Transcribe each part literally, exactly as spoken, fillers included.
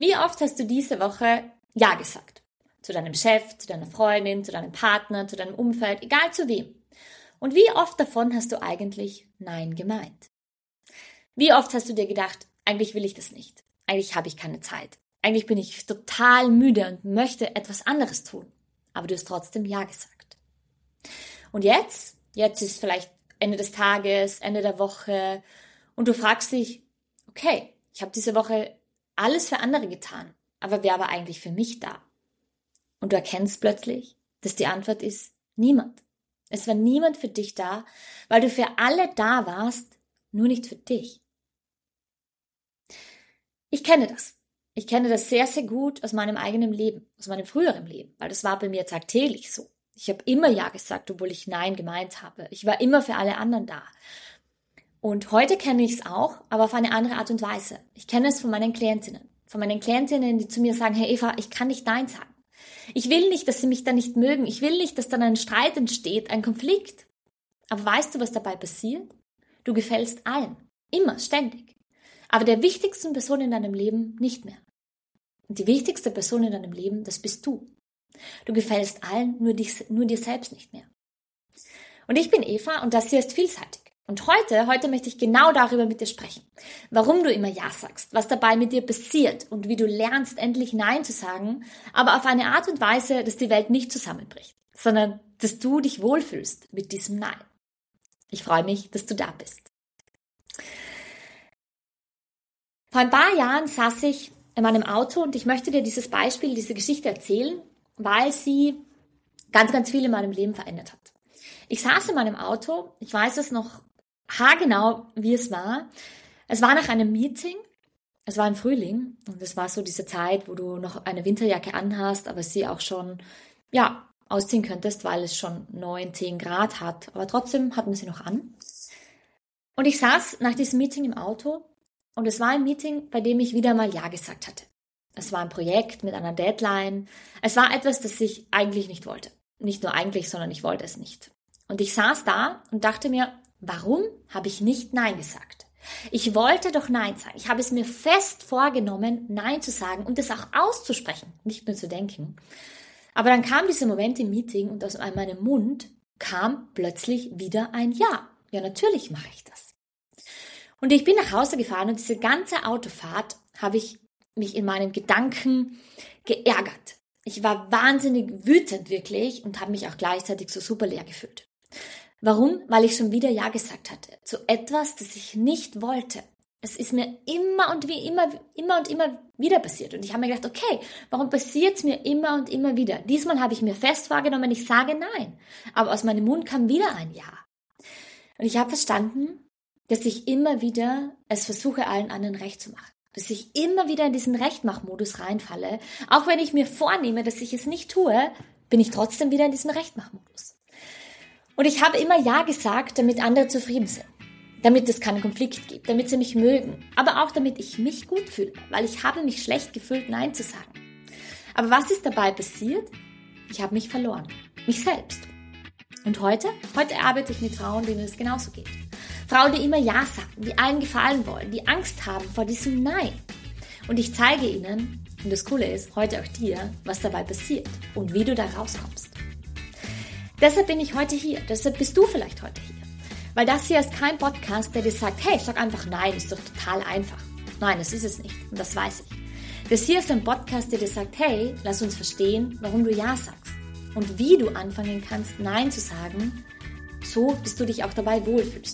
Wie oft hast du diese Woche Ja gesagt? Zu deinem Chef, zu deiner Freundin, zu deinem Partner, zu deinem Umfeld, egal zu wem. Und wie oft davon hast du eigentlich Nein gemeint? Wie oft hast du dir gedacht, eigentlich will ich das nicht. Eigentlich habe ich keine Zeit. Eigentlich bin ich total müde und möchte etwas anderes tun. Aber du hast trotzdem Ja gesagt. Und jetzt? Jetzt ist vielleicht Ende des Tages, Ende der Woche und du fragst dich, okay, ich habe diese Woche alles für andere getan, aber wer war eigentlich für mich da? Und du erkennst plötzlich, dass die Antwort ist niemand. Es war niemand für dich da, weil du für alle da warst, nur nicht für dich. Ich kenne das. Ich kenne das sehr, sehr gut aus meinem eigenen Leben, aus meinem früheren Leben, weil das war bei mir tagtäglich so. Ich habe immer Ja gesagt, obwohl ich Nein gemeint habe. Ich war immer für alle anderen da. Und heute kenne ich es auch, aber auf eine andere Art und Weise. Ich kenne es von meinen Klientinnen. Von meinen Klientinnen, die zu mir sagen, hey Eva, ich kann nicht Nein sagen. Ich will nicht, dass sie mich dann nicht mögen. Ich will nicht, dass dann ein Streit entsteht, ein Konflikt. Aber weißt du, was dabei passiert? Du gefällst allen. Immer, ständig. Aber der wichtigsten Person in deinem Leben nicht mehr. Und die wichtigste Person in deinem Leben, das bist du. Du gefällst allen, nur, dich, nur dir selbst nicht mehr. Und ich bin Eva und das hier ist vielseitig. Und heute, heute möchte ich genau darüber mit dir sprechen. Warum du immer Ja sagst, was dabei mit dir passiert und wie du lernst, endlich Nein zu sagen, aber auf eine Art und Weise, dass die Welt nicht zusammenbricht, sondern dass du dich wohlfühlst mit diesem Nein. Ich freue mich, dass du da bist. Vor ein paar Jahren saß ich in meinem Auto und ich möchte dir dieses Beispiel, diese Geschichte erzählen, weil sie ganz, ganz viel in meinem Leben verändert hat. Ich saß in meinem Auto, ich weiß es noch haargenau, wie es war. Es war nach einem Meeting, es war im Frühling und es war so diese Zeit, wo du noch eine Winterjacke anhast, aber sie auch schon, ja, ausziehen könntest, weil es schon neun, zehn Grad hat. Aber trotzdem hatten wir sie noch an. Und ich saß nach diesem Meeting im Auto und es war ein Meeting, bei dem ich wieder mal Ja gesagt hatte. Es war ein Projekt mit einer Deadline. Es war etwas, das ich eigentlich nicht wollte. Nicht nur eigentlich, sondern ich wollte es nicht. Und ich saß da und dachte mir, warum habe ich nicht Nein gesagt? Ich wollte doch Nein sagen. Ich habe es mir fest vorgenommen, Nein zu sagen und es auch auszusprechen, nicht nur zu denken. Aber dann kam dieser Moment im Meeting und aus meinem Mund kam plötzlich wieder ein Ja. Ja, natürlich mache ich das. Und ich bin nach Hause gefahren und diese ganze Autofahrt habe ich mich in meinen Gedanken geärgert. Ich war wahnsinnig wütend wirklich und habe mich auch gleichzeitig so super leer gefühlt. Warum? Weil ich schon wieder Ja gesagt hatte. Zu etwas, das ich nicht wollte. Es ist mir immer und wie immer, immer und immer wieder passiert. Und ich habe mir gedacht, okay, warum passiert es mir immer und immer wieder? Diesmal habe ich mir fest vorgenommen, ich sage Nein. Aber aus meinem Mund kam wieder ein Ja. Und ich habe verstanden, dass ich immer wieder es versuche, allen anderen recht zu machen. Dass ich immer wieder in diesen Rechtmachmodus reinfalle. Auch wenn ich mir vornehme, dass ich es nicht tue, bin ich trotzdem wieder in diesem Rechtmachmodus. Und ich habe immer Ja gesagt, damit andere zufrieden sind. Damit es keinen Konflikt gibt, damit sie mich mögen. Aber auch damit ich mich gut fühle, weil ich habe mich schlecht gefühlt, Nein zu sagen. Aber was ist dabei passiert? Ich habe mich verloren. Mich selbst. Und heute? Heute arbeite ich mit Frauen, denen es genauso geht. Frauen, die immer Ja sagen, die allen gefallen wollen, die Angst haben vor diesem Nein. Und ich zeige ihnen, und das Coole ist, heute auch dir, was dabei passiert und wie du da rauskommst. Deshalb bin ich heute hier, deshalb bist du vielleicht heute hier. Weil das hier ist kein Podcast, der dir sagt, hey, sag einfach Nein, ist doch total einfach. Nein, das ist es nicht und das weiß ich. Das hier ist ein Podcast, der dir sagt, hey, lass uns verstehen, warum du Ja sagst und wie du anfangen kannst, Nein zu sagen, so dass du dich auch dabei wohlfühlst.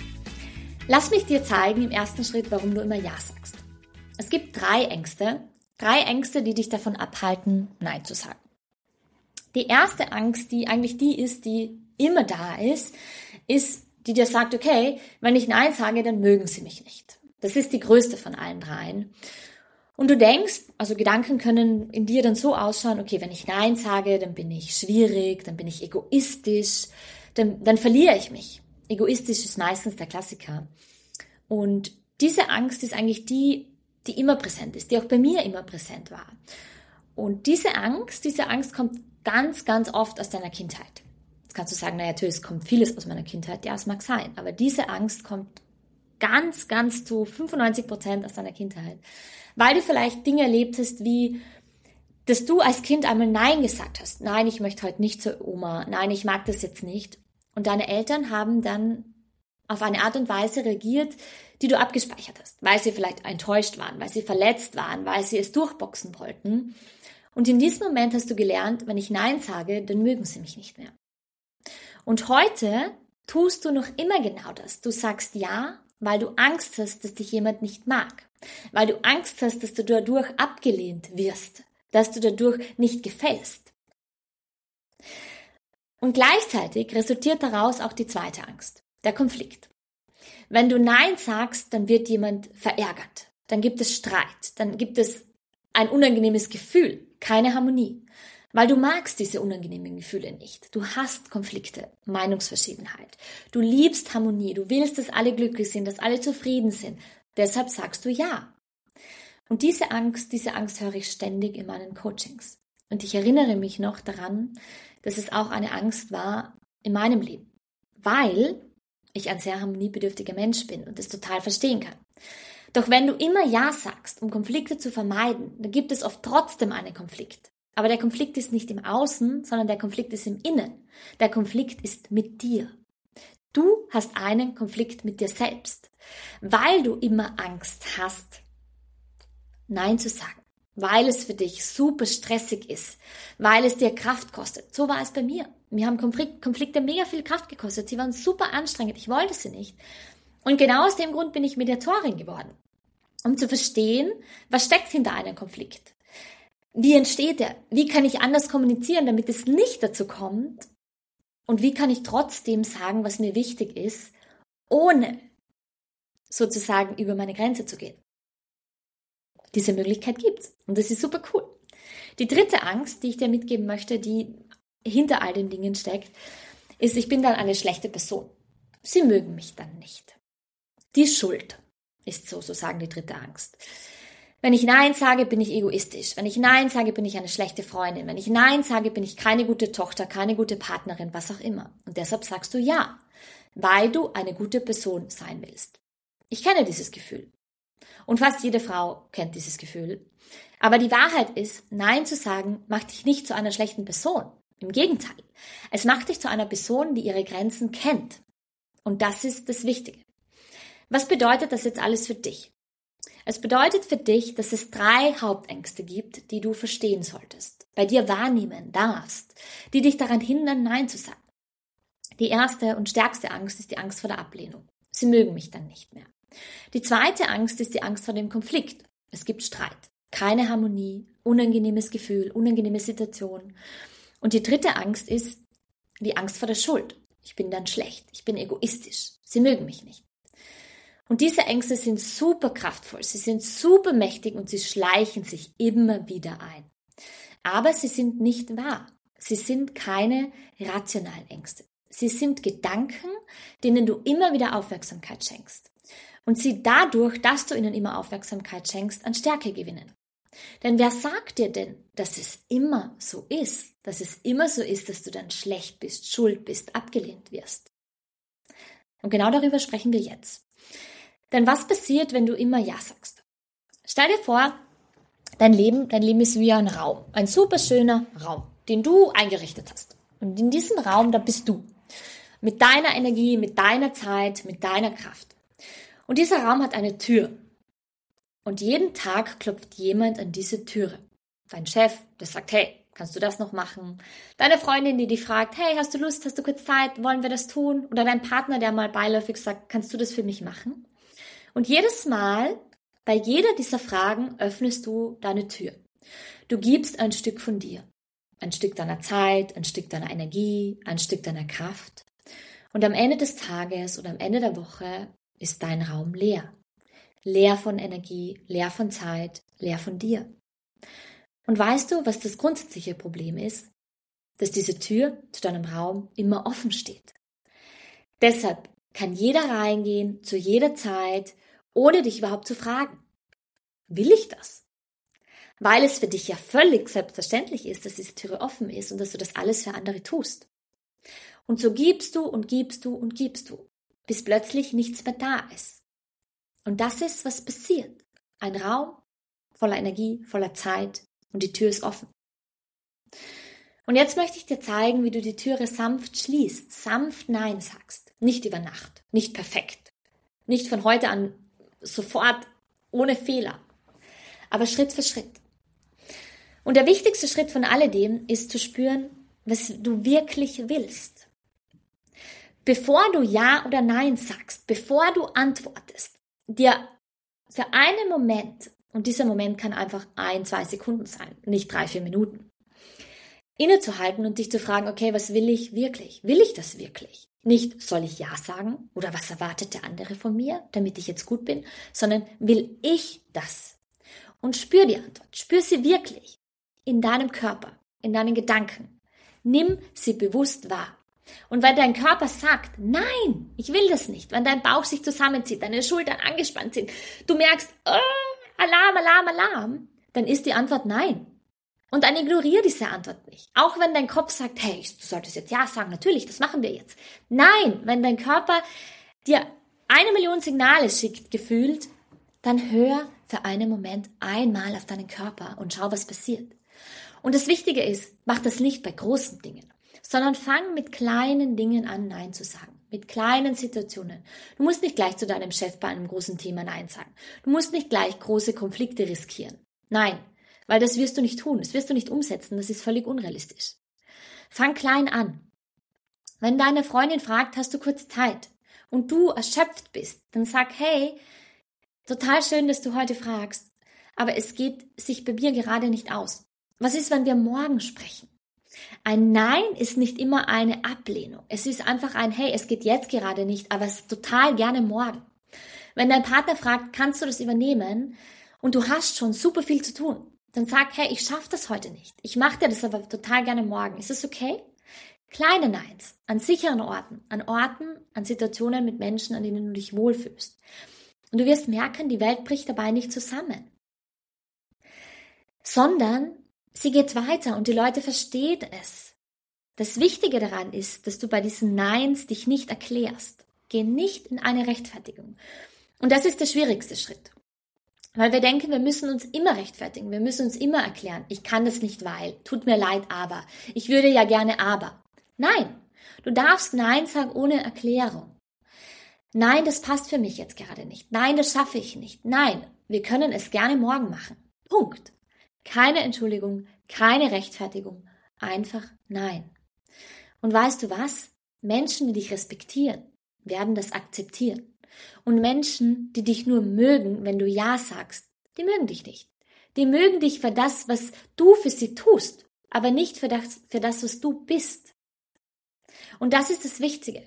Lass mich dir zeigen im ersten Schritt, warum du immer Ja sagst. Es gibt drei Ängste, drei Ängste, die dich davon abhalten, Nein zu sagen. Die erste Angst, die eigentlich die ist, die immer da ist, ist, die dir sagt, okay, wenn ich Nein sage, dann mögen sie mich nicht. Das ist die größte von allen dreien. Und du denkst, also Gedanken können in dir dann so ausschauen, okay, wenn ich Nein sage, dann bin ich schwierig, dann bin ich egoistisch, dann, dann verliere ich mich. Egoistisch ist meistens der Klassiker. Und diese Angst ist eigentlich die, die immer präsent ist, die auch bei mir immer präsent war. Und diese Angst, diese Angst kommt ganz, ganz oft aus deiner Kindheit. Jetzt kannst du sagen, naja, natürlich, es kommt vieles aus meiner Kindheit. Ja, es mag sein. Aber diese Angst kommt ganz, ganz zu fünfundneunzig Prozent aus deiner Kindheit. weil du vielleicht Dinge erlebt hast, wie, dass du als Kind einmal Nein gesagt hast. Nein, ich möchte heute nicht zur Oma. Nein, ich mag das jetzt nicht. Und deine Eltern haben dann auf eine Art und Weise reagiert, die du abgespeichert hast, weil sie vielleicht enttäuscht waren, weil sie verletzt waren, weil sie es durchboxen wollten. Und in diesem Moment hast du gelernt, wenn ich Nein sage, dann mögen sie mich nicht mehr. Und heute tust du noch immer genau das. Du sagst Ja, weil du Angst hast, dass dich jemand nicht mag. Weil du Angst hast, dass du dadurch abgelehnt wirst, dass du dadurch nicht gefällst. Und gleichzeitig resultiert daraus auch die zweite Angst, der Konflikt. Wenn du Nein sagst, dann wird jemand verärgert. Dann gibt es Streit. Dann gibt es ein unangenehmes Gefühl, keine Harmonie. Weil du magst diese unangenehmen Gefühle nicht. Du hast Konflikte, Meinungsverschiedenheit. Du liebst Harmonie. Du willst, dass alle glücklich sind, dass alle zufrieden sind. Deshalb sagst du Ja. Und diese Angst, diese Angst höre ich ständig in meinen Coachings. Und ich erinnere mich noch daran, dass es auch eine Angst war in meinem Leben. Weil ich ein sehr harmoniebedürftiger Mensch bin und das total verstehen kann. Doch wenn du immer Ja sagst, um Konflikte zu vermeiden, dann gibt es oft trotzdem einen Konflikt. Aber der Konflikt ist nicht im Außen, sondern der Konflikt ist im Innen. Der Konflikt ist mit dir. Du hast einen Konflikt mit dir selbst, weil du immer Angst hast, Nein zu sagen, weil es für dich super stressig ist, weil es dir Kraft kostet. So war es bei mir. Mir haben Konflikte mega viel Kraft gekostet. Sie waren super anstrengend. Ich wollte sie nicht. Und genau aus dem Grund bin ich Mediatorin geworden, um zu verstehen, was steckt hinter einem Konflikt. Wie entsteht er? Wie kann ich anders kommunizieren, damit es nicht dazu kommt? Und wie kann ich trotzdem sagen, was mir wichtig ist, ohne sozusagen über meine Grenze zu gehen? Diese Möglichkeit gibt's und das ist super cool. Die dritte Angst, die ich dir mitgeben möchte, die hinter all den Dingen steckt, ist, ich bin dann eine schlechte Person. Sie mögen mich dann nicht. Die Schuld ist sozusagen die dritte Angst. Wenn ich Nein sage, bin ich egoistisch. Wenn ich Nein sage, bin ich eine schlechte Freundin. Wenn ich Nein sage, bin ich keine gute Tochter, keine gute Partnerin, was auch immer. Und deshalb sagst du Ja, weil du eine gute Person sein willst. Ich kenne dieses Gefühl. Und fast jede Frau kennt dieses Gefühl. Aber die Wahrheit ist, Nein zu sagen, macht dich nicht zu einer schlechten Person. Im Gegenteil. Es macht dich zu einer Person, die ihre Grenzen kennt. Und das ist das Wichtige. Was bedeutet das jetzt alles für dich? Es bedeutet für dich, dass es drei Hauptängste gibt, die du verstehen solltest, bei dir wahrnehmen darfst, die dich daran hindern, Nein zu sagen. Die erste und stärkste Angst ist die Angst vor der Ablehnung. Sie mögen mich dann nicht mehr. Die zweite Angst ist die Angst vor dem Konflikt. Es gibt Streit, keine Harmonie, unangenehmes Gefühl, unangenehme Situation. Und die dritte Angst ist die Angst vor der Schuld. Ich bin dann schlecht, ich bin egoistisch, sie mögen mich nicht. Und diese Ängste sind super kraftvoll, sie sind super mächtig und sie schleichen sich immer wieder ein. Aber sie sind nicht wahr. Sie sind keine rationalen Ängste. Sie sind Gedanken, denen du immer wieder Aufmerksamkeit schenkst. Und sie dadurch, dass du ihnen immer Aufmerksamkeit schenkst, an Stärke gewinnen. Denn wer sagt dir denn, dass es immer so ist, dass es immer so ist, dass du dann schlecht bist, schuld bist, abgelehnt wirst? Und genau darüber sprechen wir jetzt. Denn was passiert, wenn du immer Ja sagst? Stell dir vor, dein Leben, dein Leben ist wie ein Raum, ein super schöner Raum, den du eingerichtet hast. Und in diesem Raum, da bist du. Mit deiner Energie, mit deiner Zeit, mit deiner Kraft. Und dieser Raum hat eine Tür. Und jeden Tag klopft jemand an diese Türe. Dein Chef, der sagt, hey, kannst du das noch machen? Deine Freundin, die dich fragt, hey, hast du Lust, hast du kurz Zeit, wollen wir das tun? Oder dein Partner, der mal beiläufig sagt, kannst du das für mich machen? Und jedes Mal, bei jeder dieser Fragen, öffnest du deine Tür. Du gibst ein Stück von dir. Ein Stück deiner Zeit, ein Stück deiner Energie, ein Stück deiner Kraft. Und am Ende des Tages oder am Ende der Woche ist dein Raum leer. Leer von Energie, leer von Zeit, leer von dir. Und weißt du, was das grundsätzliche Problem ist? Dass diese Tür zu deinem Raum immer offen steht. Deshalb kann jeder reingehen, zu jeder Zeit, ohne dich überhaupt zu fragen. Will ich das? Weil es für dich ja völlig selbstverständlich ist, dass diese Tür offen ist und dass du das alles für andere tust. Und so gibst du und gibst du und gibst du, bis plötzlich nichts mehr da ist. Und das ist, was passiert. Ein Raum voller Energie, voller Zeit und die Tür ist offen. Und jetzt möchte ich dir zeigen, wie du die Türe sanft schließt, sanft Nein sagst. Nicht über Nacht, nicht perfekt, nicht von heute an sofort ohne Fehler, aber Schritt für Schritt. Und der wichtigste Schritt von alledem ist zu spüren, was du wirklich willst. Bevor du Ja oder Nein sagst, bevor du antwortest, dir für einen Moment, und dieser Moment kann einfach ein, zwei Sekunden sein, nicht drei, vier Minuten, innezuhalten und dich zu fragen, okay, was will ich wirklich? Will ich das wirklich? Nicht, soll ich Ja sagen oder was erwartet der andere von mir, damit ich jetzt gut bin, sondern will ich das? Und spür die Antwort, spür sie wirklich in deinem Körper, in deinen Gedanken. Nimm sie bewusst wahr. Und wenn dein Körper sagt, nein, ich will das nicht, wenn dein Bauch sich zusammenzieht, deine Schultern angespannt sind, du merkst, oh, Alarm, Alarm, Alarm, dann ist die Antwort nein. Und dann ignoriere diese Antwort nicht. Auch wenn dein Kopf sagt, hey, du solltest jetzt Ja sagen, natürlich, das machen wir jetzt. Nein, wenn dein Körper dir eine Million Signale schickt, gefühlt, dann hör für einen Moment einmal auf deinen Körper und schau, was passiert. Und das Wichtige ist, mach das nicht bei großen Dingen, sondern fang mit kleinen Dingen an, Nein zu sagen. Mit kleinen Situationen. Du musst nicht gleich zu deinem Chef bei einem großen Thema Nein sagen. Du musst nicht gleich große Konflikte riskieren. Nein, weil das wirst du nicht tun. Das wirst du nicht umsetzen. Das ist völlig unrealistisch. Fang klein an. Wenn deine Freundin fragt, hast du kurz Zeit und du erschöpft bist, dann sag, hey, total schön, dass du heute fragst, aber es geht sich bei mir gerade nicht aus. Was ist, wenn wir morgen sprechen? Ein Nein ist nicht immer eine Ablehnung. Es ist einfach ein, hey, es geht jetzt gerade nicht, aber es ist total gerne morgen. Wenn dein Partner fragt, kannst du das übernehmen und du hast schon super viel zu tun, dann sag, hey, ich schaffe das heute nicht. Ich mache dir das aber total gerne morgen. Ist das okay? Kleine Neins an sicheren Orten, an Orten, an Situationen mit Menschen, an denen du dich wohlfühlst. Und du wirst merken, die Welt bricht dabei nicht zusammen, sondern sie geht weiter und die Leute verstehen es. Das Wichtige daran ist, dass du bei diesen Neins dich nicht erklärst. Geh nicht in eine Rechtfertigung. Und das ist der schwierigste Schritt. Weil wir denken, wir müssen uns immer rechtfertigen, wir müssen uns immer erklären, ich kann das nicht, weil, tut mir leid, aber, ich würde ja gerne, aber. Nein, du darfst Nein sagen ohne Erklärung. Nein, das passt für mich jetzt gerade nicht. Nein, das schaffe ich nicht. Nein, wir können es gerne morgen machen. Punkt. Keine Entschuldigung, keine Rechtfertigung, einfach Nein. Und weißt du was? Menschen, die dich respektieren, werden das akzeptieren. Und Menschen, die dich nur mögen, wenn du Ja sagst, die mögen dich nicht. Die mögen dich für das, was du für sie tust, aber nicht für das, für das, was du bist. Und das ist das Wichtige.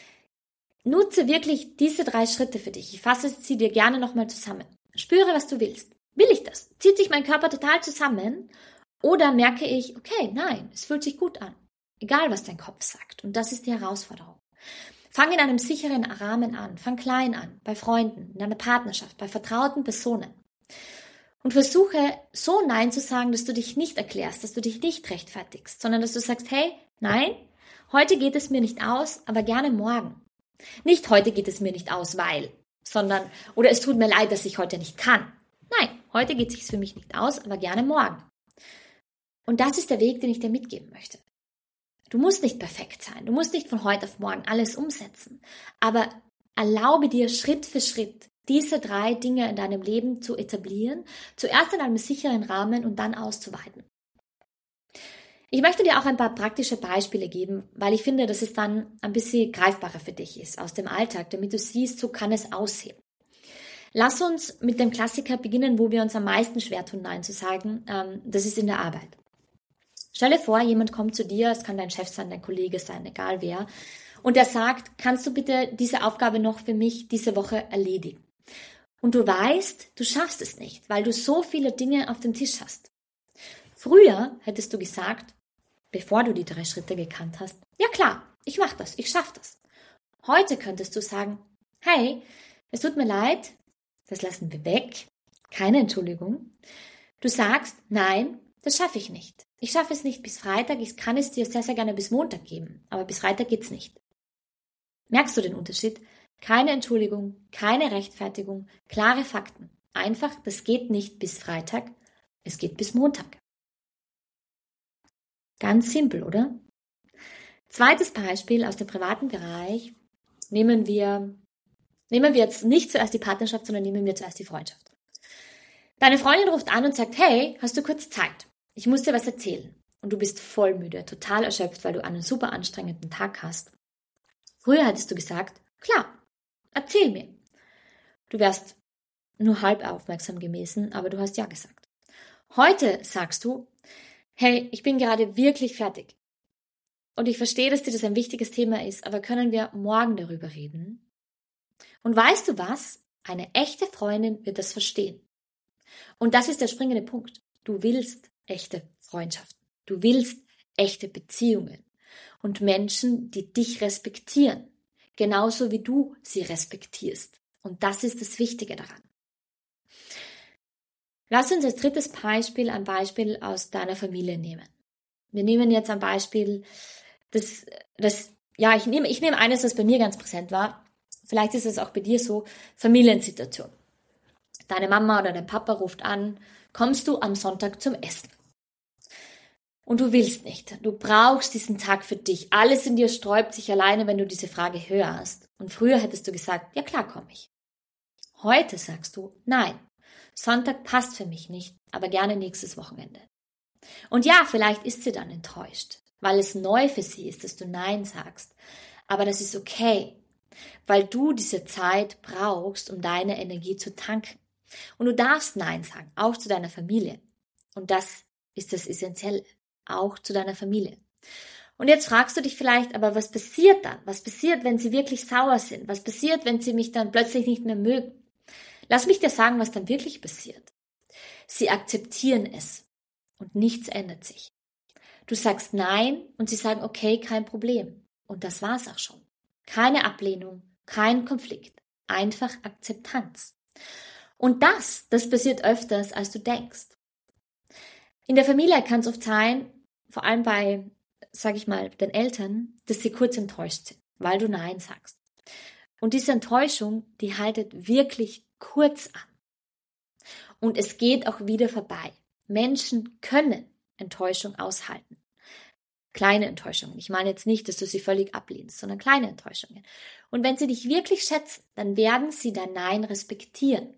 Nutze wirklich diese drei Schritte für dich. Ich fasse sie dir gerne nochmal zusammen. Spüre, was du willst. Will ich das? Zieht sich mein Körper total zusammen? Oder merke ich, okay, nein, es fühlt sich gut an. Egal, was dein Kopf sagt. Und das ist die Herausforderung. Fang in einem sicheren Rahmen an. Fang klein an. Bei Freunden, in einer Partnerschaft, bei vertrauten Personen. Und versuche so Nein zu sagen, dass du dich nicht erklärst, dass du dich nicht rechtfertigst, sondern dass du sagst, hey, nein, heute geht es mir nicht aus, aber gerne morgen. Nicht heute geht es mir nicht aus, weil, sondern, oder es tut mir leid, dass ich heute nicht kann. Nein, heute geht es sich für mich nicht aus, aber gerne morgen. Und das ist der Weg, den ich dir mitgeben möchte. Du musst nicht perfekt sein, du musst nicht von heute auf morgen alles umsetzen, aber erlaube dir Schritt für Schritt diese drei Dinge in deinem Leben zu etablieren, zuerst in einem sicheren Rahmen und dann auszuweiten. Ich möchte dir auch ein paar praktische Beispiele geben, weil ich finde, dass es dann ein bisschen greifbarer für dich ist aus dem Alltag, damit du siehst, so kann es aussehen. Lass uns mit dem Klassiker beginnen, wo wir uns am meisten schwer tun, Nein zu sagen. Das ist in der Arbeit. Stell dir vor, jemand kommt zu dir, es kann dein Chef sein, dein Kollege sein, egal wer, und er sagt, kannst du bitte diese Aufgabe noch für mich diese Woche erledigen? Und du weißt, du schaffst es nicht, weil du so viele Dinge auf dem Tisch hast. Früher hättest du gesagt, bevor du die drei Schritte gekannt hast, ja klar, ich mache das, ich schaffe das. Heute könntest du sagen, hey, es tut mir leid, das lassen wir weg, keine Entschuldigung. Du sagst, nein, das schaffe ich nicht. Ich schaffe es nicht bis Freitag, ich kann es dir sehr, sehr gerne bis Montag geben, aber bis Freitag geht's nicht. Merkst du den Unterschied? Keine Entschuldigung, keine Rechtfertigung, klare Fakten. einfach, das geht nicht bis Freitag, es geht bis Montag. Ganz simpel, oder? Zweites Beispiel aus dem privaten Bereich. Nehmen wir, nehmen wir jetzt nicht zuerst die Partnerschaft, sondern nehmen wir zuerst die Freundschaft. Deine Freundin ruft an und sagt, hey, hast du kurz Zeit? Ich muss dir was erzählen. Und du bist voll müde, total erschöpft, weil du einen super anstrengenden Tag hast. Früher hättest du gesagt, klar, erzähl mir. Du wärst nur halb aufmerksam gewesen, aber du hast ja gesagt. Heute sagst du, hey, ich bin gerade wirklich fertig. Und ich verstehe, dass dir das ein wichtiges Thema ist, aber können wir morgen darüber reden? Und weißt du was? Eine echte Freundin wird das verstehen. Und das ist der springende Punkt. Du willst echte Freundschaften. Du willst echte Beziehungen. Und Menschen, die dich respektieren. Genauso wie du sie respektierst. Und das ist das Wichtige daran. Lass uns als drittes Beispiel ein Beispiel aus deiner Familie nehmen. Wir nehmen jetzt ein Beispiel, das, das ja, ich nehme, ich nehme eines, das bei mir ganz präsent war. Vielleicht ist es auch bei dir so, Familiensituation. Deine Mama oder dein Papa ruft an, kommst du am Sonntag zum Essen? Und du willst nicht. Du brauchst diesen Tag für dich. Alles in dir sträubt sich alleine, wenn du diese Frage hörst. Und früher hättest du gesagt, ja klar, komme ich. Heute sagst du, nein, Sonntag passt für mich nicht, aber gerne nächstes Wochenende. Und ja, vielleicht ist sie dann enttäuscht, weil es neu für sie ist, dass du Nein sagst. Aber das ist okay, weil du diese Zeit brauchst, um deine Energie zu tanken. Und du darfst Nein sagen, auch zu deiner Familie. Und das ist das Essentielle, auch zu deiner Familie. Und jetzt fragst du dich vielleicht, aber was passiert dann? Was passiert, wenn sie wirklich sauer sind? Was passiert, wenn sie mich dann plötzlich nicht mehr mögen? Lass mich dir sagen, was dann wirklich passiert. Sie akzeptieren es und nichts ändert sich. Du sagst Nein und sie sagen, okay, kein Problem. Und das war's auch schon. Keine Ablehnung, kein Konflikt, einfach Akzeptanz. Und das, das passiert öfters, als du denkst. In der Familie kann es oft sein, vor allem bei, sag ich mal, den Eltern, dass sie kurz enttäuscht sind, weil du Nein sagst. Und diese Enttäuschung, die haltet wirklich kurz an. Und es geht auch wieder vorbei. Menschen können Enttäuschung aushalten. Kleine Enttäuschungen. Ich meine jetzt nicht, dass du sie völlig ablehnst, sondern kleine Enttäuschungen. Und wenn sie dich wirklich schätzen, dann werden sie dein Nein respektieren.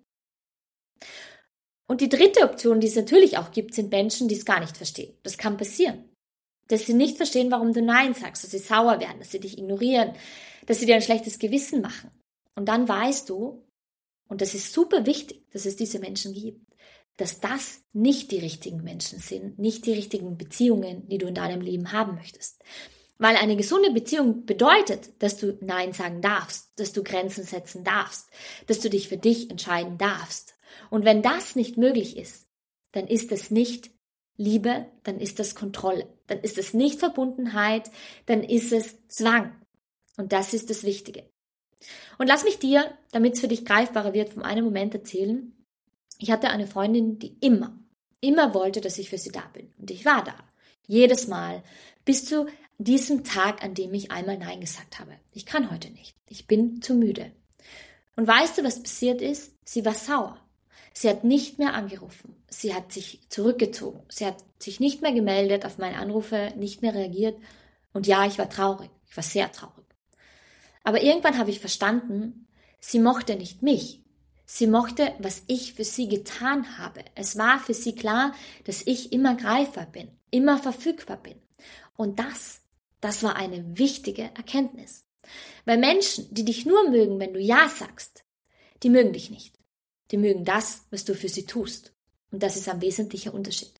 Und die dritte Option, die es natürlich auch gibt, sind Menschen, die es gar nicht verstehen. Das kann passieren. Dass sie nicht verstehen, warum du Nein sagst, dass sie sauer werden, dass sie dich ignorieren, dass sie dir ein schlechtes Gewissen machen. Und dann weißt du, und das ist super wichtig, dass es diese Menschen gibt, dass das nicht die richtigen Menschen sind, nicht die richtigen Beziehungen, die du in deinem Leben haben möchtest. Weil eine gesunde Beziehung bedeutet, dass du Nein sagen darfst, dass du Grenzen setzen darfst, dass du dich für dich entscheiden darfst. Und wenn das nicht möglich ist, dann ist es nicht Liebe, dann ist das Kontrolle, dann ist es nicht Verbundenheit, dann ist es Zwang. Und das ist das Wichtige. Und lass mich dir, damit es für dich greifbarer wird, von einem Moment erzählen. Ich hatte eine Freundin, die immer, immer wollte, dass ich für sie da bin. Und ich war da. Jedes Mal. Bis zu diesem Tag, an dem ich einmal Nein gesagt habe. Ich kann heute nicht. Ich bin zu müde. Und weißt du, was passiert ist? Sie war sauer. Sie hat nicht mehr angerufen. Sie hat sich zurückgezogen. Sie hat sich nicht mehr gemeldet, auf meine Anrufe nicht mehr reagiert. Und ja, ich war traurig. Ich war sehr traurig. Aber irgendwann habe ich verstanden, sie mochte nicht mich. Sie mochte, was ich für sie getan habe. Es war für sie klar, dass ich immer greifbar bin, immer verfügbar bin. Und das, das war eine wichtige Erkenntnis. Weil Menschen, die dich nur mögen, wenn du Ja sagst, die mögen dich nicht. Die mögen das, was du für sie tust. Und das ist ein wesentlicher Unterschied.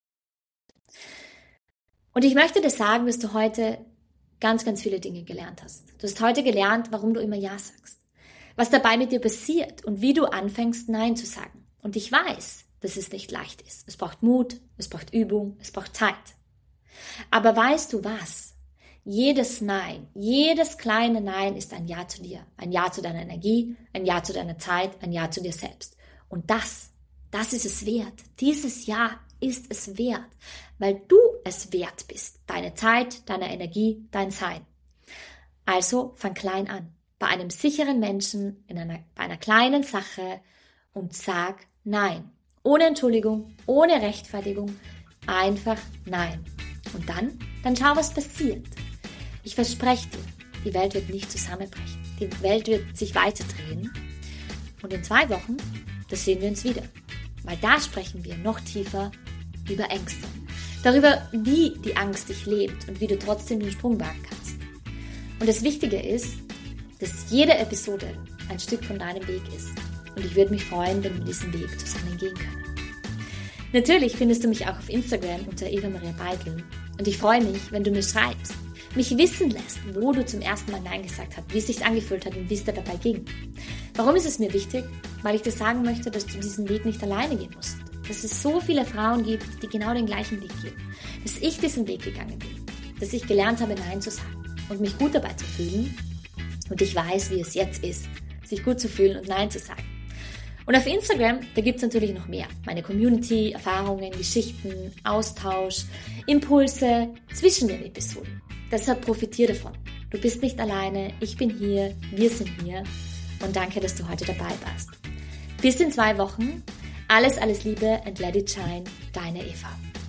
Und ich möchte dir sagen, dass du heute ganz, ganz viele Dinge gelernt hast. Du hast heute gelernt, warum du immer Ja sagst. Was dabei mit dir passiert und wie du anfängst, Nein zu sagen. Und ich weiß, dass es nicht leicht ist. Es braucht Mut, es braucht Übung, es braucht Zeit. Aber weißt du was? Jedes Nein, jedes kleine Nein ist ein Ja zu dir. Ein Ja zu deiner Energie, ein Ja zu deiner Zeit, ein Ja zu dir selbst. Und das, das ist es wert. Dieses Ja ist es wert, weil du es wert bist. Deine Zeit, deine Energie, dein Sein. Also fang klein an. Bei einem sicheren Menschen, in einer, bei einer kleinen Sache und sag Nein. Ohne Entschuldigung, ohne Rechtfertigung. Einfach nein. Und dann, dann schau, was passiert. Ich verspreche dir, die Welt wird nicht zusammenbrechen. Die Welt wird sich weiterdrehen. Und in zwei Wochen, da sehen wir uns wieder. Weil da sprechen wir noch tiefer über Ängste. Darüber, wie die Angst dich lebt und wie du trotzdem den Sprung wagen kannst. Und das Wichtige ist, dass jede Episode ein Stück von deinem Weg ist. Und ich würde mich freuen, wenn wir diesen Weg zusammen gehen können. Natürlich findest du mich auch auf Instagram unter Eva Maria Beigel. Und ich freue mich, wenn du mir schreibst, mich wissen lässt, wo du zum ersten Mal Nein gesagt hast, wie es sich angefühlt hat und wie es dir dabei ging. Warum ist es mir wichtig? Weil ich dir sagen möchte, dass du diesen Weg nicht alleine gehen musst. Dass es so viele Frauen gibt, die genau den gleichen Weg gehen. Dass ich diesen Weg gegangen bin. Dass ich gelernt habe, Nein zu sagen und mich gut dabei zu fühlen. Und ich weiß, wie es jetzt ist, sich gut zu fühlen und Nein zu sagen. Und auf Instagram, da gibt es natürlich noch mehr. Meine Community, Erfahrungen, Geschichten, Austausch, Impulse zwischen den Episoden. Deshalb profitier davon. Du bist nicht alleine, ich bin hier, wir sind hier. Und danke, dass du heute dabei warst. Bis in zwei Wochen. Alles, alles Liebe and let it shine. Deine Eva.